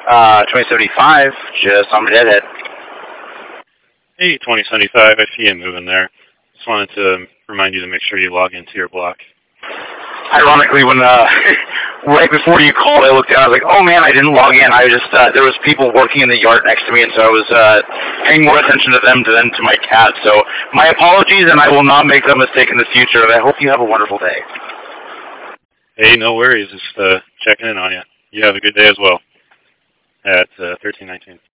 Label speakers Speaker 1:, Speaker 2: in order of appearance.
Speaker 1: 2075, just on my deadhead.
Speaker 2: Hey, 2075, I see you moving there. Just wanted to remind you to make sure you log into your block.
Speaker 1: Ironically, when right before you called, I looked down. I was like, "Oh man, I didn't log in." I just there was people working in the yard next to me, and so I was paying more attention to them than to my cat. So my apologies, and I will not make that mistake in the future. And I hope you have a wonderful day.
Speaker 2: Hey, no worries. Just checking in on you. You have a good day as well. At 1319.